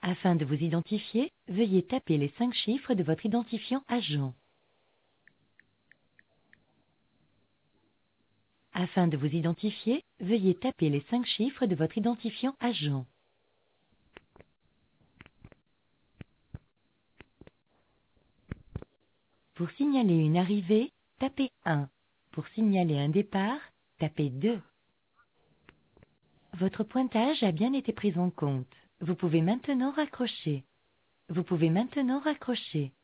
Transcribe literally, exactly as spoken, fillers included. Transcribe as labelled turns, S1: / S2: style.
S1: Afin de vous identifier, veuillez taper les cinq chiffres de votre identifiant agent. Afin de vous identifier, veuillez taper les cinq chiffres de votre identifiant agent. Pour signaler une arrivée, tapez un. Pour signaler un départ, tapez deux. Votre pointage a bien été pris en compte. Vous pouvez maintenant raccrocher. Vous pouvez maintenant raccrocher.